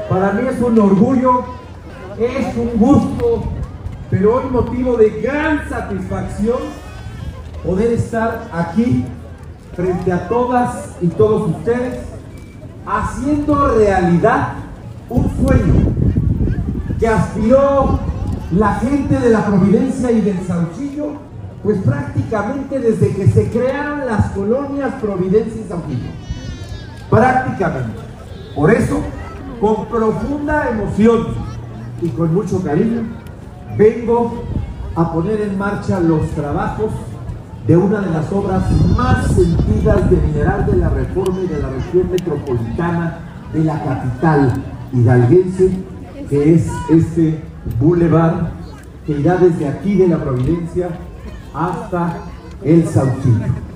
Para mí es un orgullo, es un gusto, pero hoy motivo de gran satisfacción poder estar aquí frente a todas y todos ustedes haciendo realidad un sueño que aspiró la gente de la Providencia y del Saucillo, pues prácticamente desde que se crearon las colonias Providencia y Saucillo. Prácticamente. Por eso, con profunda emoción y con mucho cariño, vengo a poner en marcha los trabajos de una de las obras más sentidas de Mineral de la Reforma y de la región metropolitana de la capital hidalguense, que es este bulevar que irá desde aquí de la Providencia hasta el Saucillo.